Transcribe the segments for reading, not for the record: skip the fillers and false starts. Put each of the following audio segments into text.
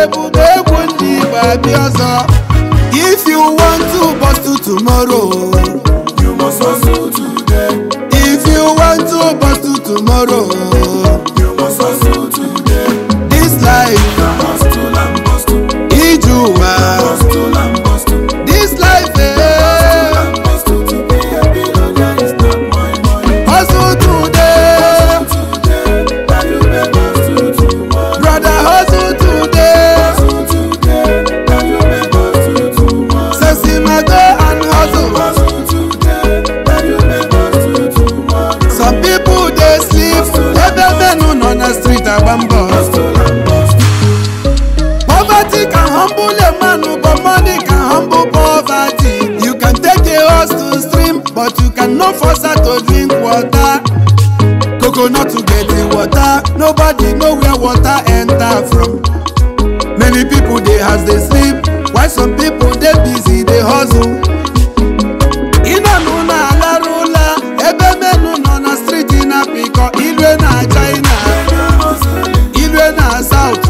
If you want to bust tomorrow, you must hustle today. If you want to bust tomorrow, you must hustle today. This life, hustle and bustle. hustle and bustle. This life, hustle and bustle. To be a billionaire is not my money. Hustle today, hustle today, that you may hustle tomorrow. Brother, hustle today. Hustle today, that you may hustle tomorrow. Sexy go and hustle. Hustle today, that you may hustle tomorrow. Some people they sleep, men on the street are bamboo. Hustle and bustle. Poverty can humble a man, but money can humble poverty. You can take a horse to stream, but you cannot force her to drink water. Coconut to get the water, nobody know where water enter from. Many people they house they sleep, while some people they busy they hustle. Ina nuna ala rula, ebe menu na street ina piko, ilwe na China, ilwe na South.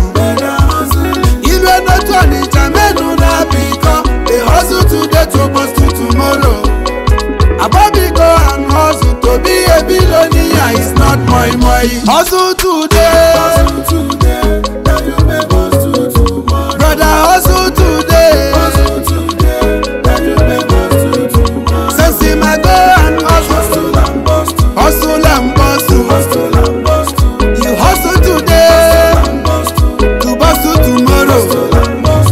Menu na piko, they hustle today to bust to tomorrow. Abobi go and hustle to be a billionaire is not my. Hustle today, hustle today, that you may hustle tomorrow. brother, hustle today. Hustle today, that you may hustle tomorrow. Sensi ma go and hustle, hustle and bustle. hustle and bustle. Hustle and bustle. You hustle today Hustle and bustle. to bustle tomorrow. Hustle and bustle.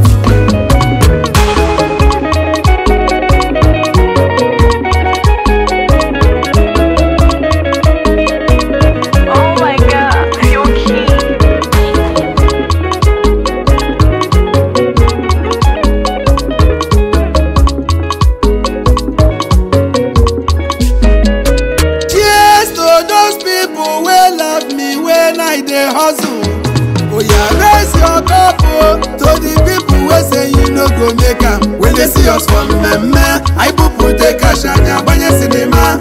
Oh my God, you're king. Cheers to those people wey love me when I dey hustle. Oya raise your cup o to the people wey say you no go make am. When they see us for mmemme, Ibupu take cash and agbanye cinema.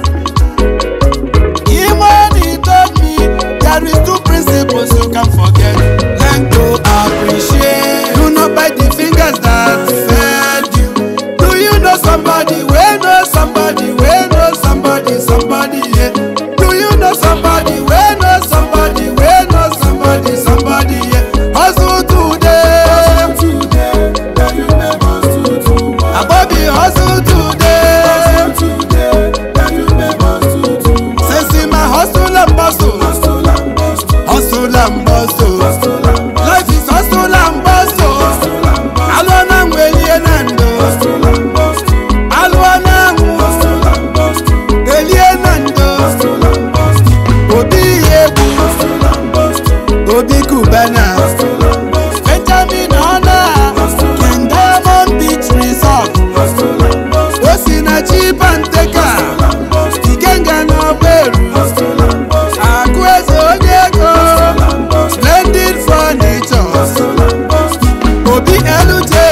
Imoni told me there is two principles you can forget. Learn to appreciate. Do not bite the fingers that fed you. Do you know somebody wey know somebody wey know somebody yeah? Do you know somebody wey know somebody wey know somebody yeah? Hustle today, Hustle today, that you may hustle tomorrow. Abobi hustle today. Hustle today, that you may hustle tomorrow. Sensi ma hustle and bustle, Hustle and bustle. hustle and bustle. Hustle and bustle. Life is hustle and bustle. Hustle and bustle. Alwana ngwelie nando, Hustle and bustle. alwana ngu Hustle and bustle. elie nando. Hustle and bustle. Obi yebu, Hustle and bustle. Obi kubana. Hustle and bustle. Benjamin Ona, King Diamond Beach Resort. Hustle and bustle. Osina cheap and taker, Hustle and bustle. Ikenga no beru. Hustle and bustle. Akwezo onyeko, Hustle and bustle. splendid furniture. Hustle and bustle. Obi Elute.